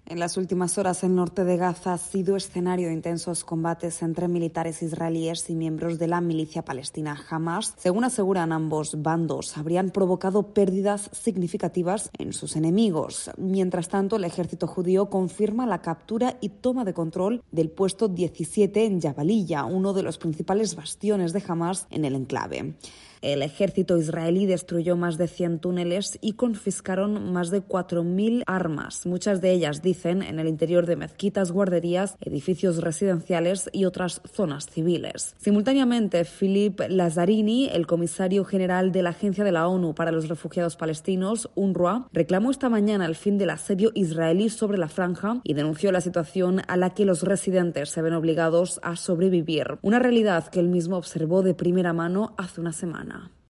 En las últimas horas, el norte de Gaza ha sido escenario de intensos combates entre militares israelíes y miembros de la milicia palestina Hamas. Según aseguran ambos bandos, habrían provocado pérdidas significativas en sus enemigos. Mientras tanto, el ejército judío confirma la captura y toma de control del puesto 17 en Jabalilla, uno de los principales bastiones de Hamas en el enclave. El ejército israelí destruyó más de 100 túneles y confiscaron más de 4.000 armas, muchas de ellas, dicen, en el interior de mezquitas, guarderías, edificios residenciales y otras zonas civiles. Simultáneamente, Philippe Lazzarini, el comisario general de la Agencia de la ONU para los Refugiados Palestinos, UNRWA, reclamó esta mañana el fin del asedio israelí sobre la franja y denunció la situación a la que los residentes se ven obligados a sobrevivir, una realidad que él mismo observó de primera mano hace una semana.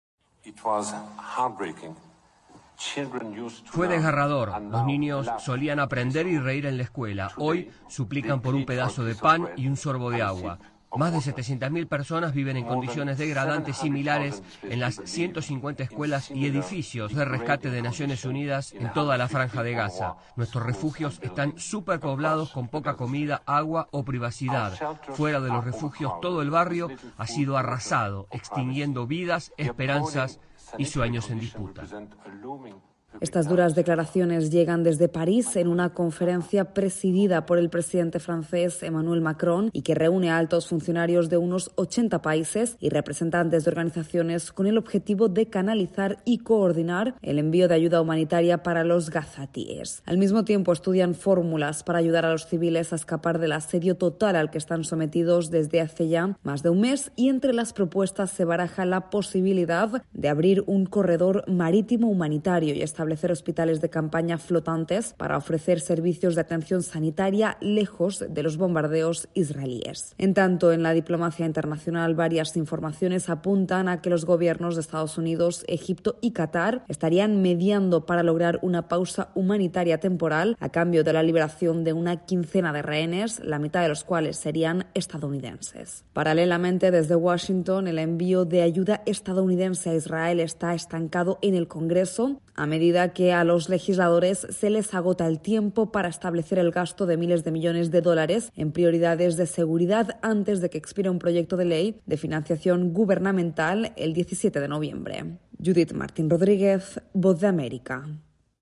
Fue desgarrador. Los niños solían aprender y reír en la escuela. Hoy suplican por un pedazo de pan y un sorbo de agua. Más de 700.000 personas viven en condiciones degradantes similares en las 150 escuelas y edificios de rescate de Naciones Unidas en toda la franja de Gaza. Nuestros refugios están superpoblados con poca comida, agua o privacidad. Fuera de los refugios, todo el barrio ha sido arrasado, extinguiendo vidas, esperanzas y sueños en disputa. Estas duras declaraciones llegan desde París en una conferencia presidida por el presidente francés Emmanuel Macron y que reúne a altos funcionarios de unos 80 países y representantes de organizaciones con el objetivo de canalizar y coordinar el envío de ayuda humanitaria para los gazatíes. Al mismo tiempo, estudian fórmulas para ayudar a los civiles a escapar del asedio total al que están sometidos desde hace ya más de un mes, y entre las propuestas se baraja la posibilidad de abrir un corredor marítimo humanitario y establecer hospitales de campaña flotantes para ofrecer servicios de atención sanitaria lejos de los bombardeos israelíes. En tanto, en la diplomacia internacional, varias informaciones apuntan a que los gobiernos de Estados Unidos, Egipto y Qatar estarían mediando para lograr una pausa humanitaria temporal a cambio de la liberación de una quincena de rehenes, la mitad de los cuales serían estadounidenses. Paralelamente, desde Washington, el envío de ayuda estadounidense a Israel está estancado en el Congreso a medida que a los legisladores se les agota el tiempo para establecer el gasto de miles de millones de dólares en prioridades de seguridad antes de que expire un proyecto de ley de financiación gubernamental el 17 de noviembre. Judith Martín Rodríguez, Voz de América.